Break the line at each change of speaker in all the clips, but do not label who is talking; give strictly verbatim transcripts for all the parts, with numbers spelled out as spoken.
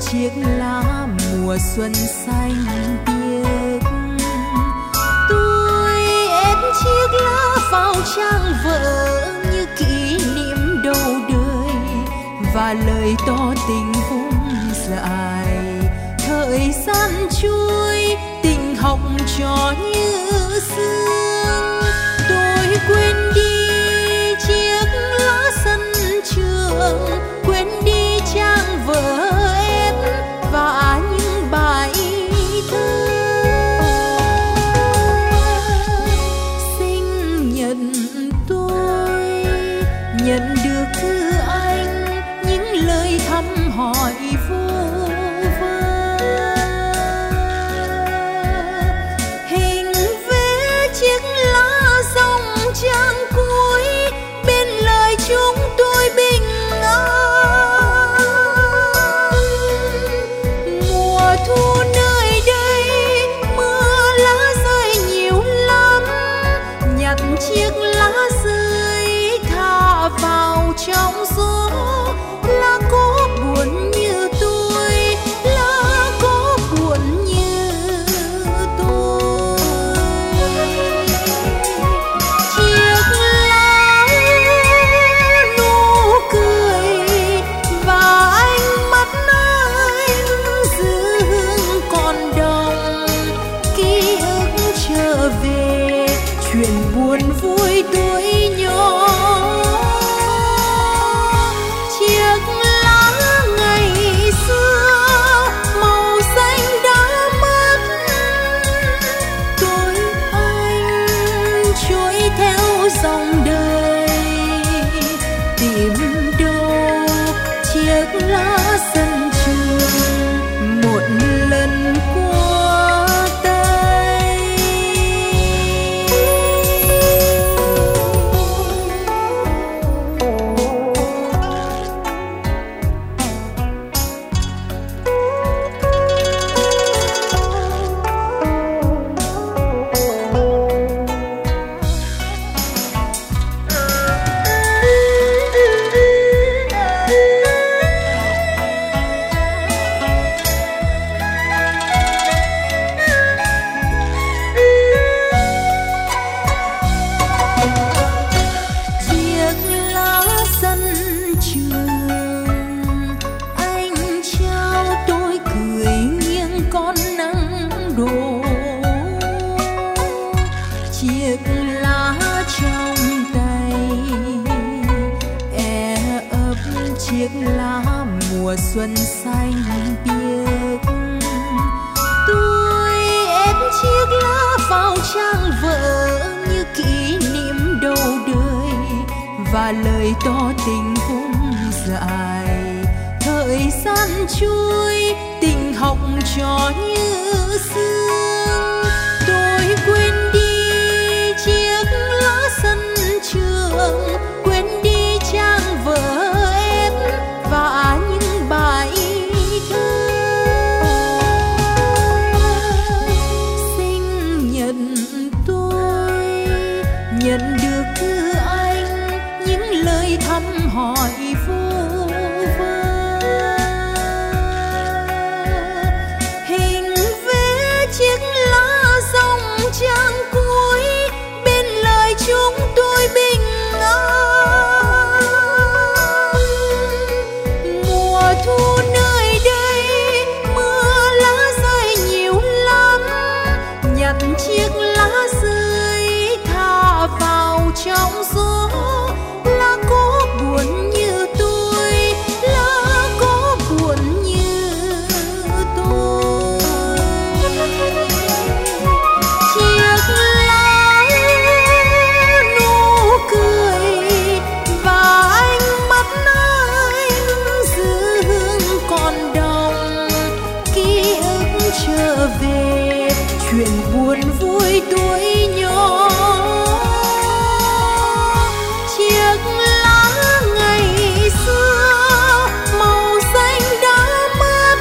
chiếc lá mùa xuân xanh biếc. Tôi ép chiếc lá vào trang vỡ như kỷ niệm đầu đời và lời tỏ tình vùng dài. Thời gian trôi tình học trò như sương, tôi quên đi chiếc lá sân trường, quên đi trang vở em và những bài thơ. Sinh nhật tôi nhận được thư anh, những lời thăm hỏi vô vơ. Hình vẽ chiếc lá dòng trang cuối, bên lời chúng tôi bình an. Mùa thu nơi đây mưa lá rơi nhiều lắm, nhặt chiếc lá rơi thả vào trong gió. Lá có buồn như tôi, lá có buồn như tôi. Chiếc lá nụ cười và ánh mắt anh giữ hương còn đồng. Ký ức trở về chuyện buồn vui tuổi nhỏ. Chiếc lá ngày xưa màu xanh đã mất, tôi anh trôi theo dòng đời tìm đâu chiếc lá sân trường một lần qua tay. Chiếc lá sân trường anh trao tôi cười nghiêng con nắng đổ. Chiếc lá trong tay e ấp chiếc lá mùa xuân xanh biếc. Tôi ép chiếc lá vào trang vở như kỷ niệm đầu đời và lời tỏ tình vùng dài. Thời gian trôi tình học trò như sương, tôi quên đi chiếc lá sân trường, quên đi trang vở em và những bài thơ. Sinh nhật tôi nhận được thư anh, những lời thăm hỏi vô vơ. Hình vẽ chiếc lá dòng trang cuối, bên lời chúng tôi bình an. Mùa thu nơi đây mưa lá rơi nhiều lắm, nhặt chiếc lá rơi thả vào trong gió. Lá có buồn như tôi, lá có buồn như tôi. Chiếc lá nụ cười và ánh mắt anh giữ hương còn đồng. Ký ức trở về chuyện buồn vui tuổi nhỏ. Chiếc lá ngày xưa màu xanh đã mất,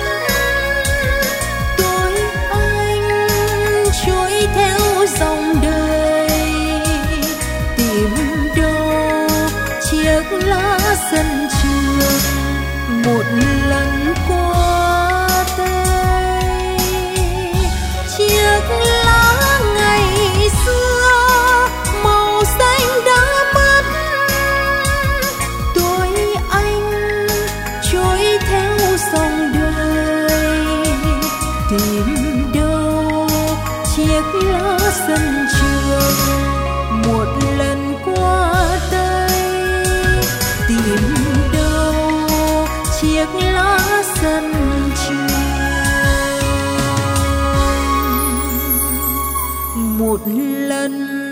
tôi anh trôi theo dòng đời tìm đâu chiếc lá sân trường một lần qua một lần